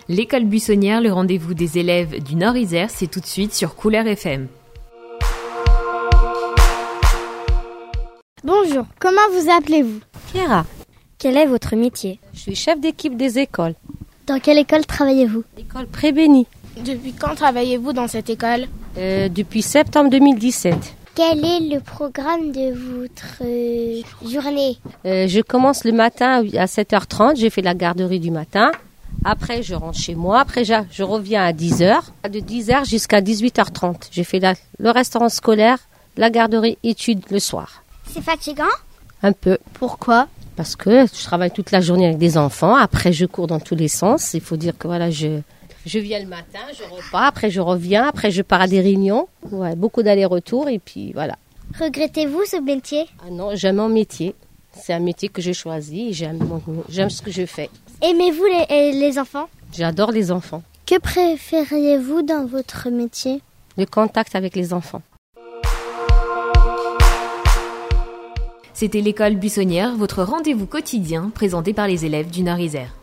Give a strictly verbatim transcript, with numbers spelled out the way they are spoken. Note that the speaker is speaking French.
L'école buissonnière, le rendez-vous des élèves du Nord-Isère, c'est tout de suite sur Couleur F M. Bonjour, comment vous appelez-vous? Chiara. Quel est votre métier? Je suis chef d'équipe des écoles. Dans quelle école travaillez-vous? École Prébénie. Depuis quand travaillez-vous dans cette école? euh, Depuis septembre deux mille dix-sept. Quel est le programme de votre euh, journée? euh, Je commence le matin à sept heures trente, j'ai fait la garderie du matin. Après, je rentre chez moi. Après, je, je reviens à dix heures. De dix heures jusqu'à dix-huit heures trente. J'ai fait la, le restaurant scolaire, la garderie, études le soir. C'est fatigant? Un peu. Pourquoi? Parce que je travaille toute la journée avec des enfants. Après, je cours dans tous les sens. Il faut dire que voilà, je, je viens le matin, je repars. Après, je reviens. Après, je pars à des réunions. Ouais, beaucoup d'allers-retours. Et puis, voilà. Regrettez-vous ce métier? Ah non, j'aime mon métier. C'est un métier que j'ai choisi. Et j'aime, mon, j'aime ce que je fais. Aimez-vous les, les enfants? J'adore les enfants. Que préfériez-vous dans votre métier? Le contact avec les enfants. C'était l'école buissonnière, votre rendez-vous quotidien présenté par les élèves du Nord-Isère.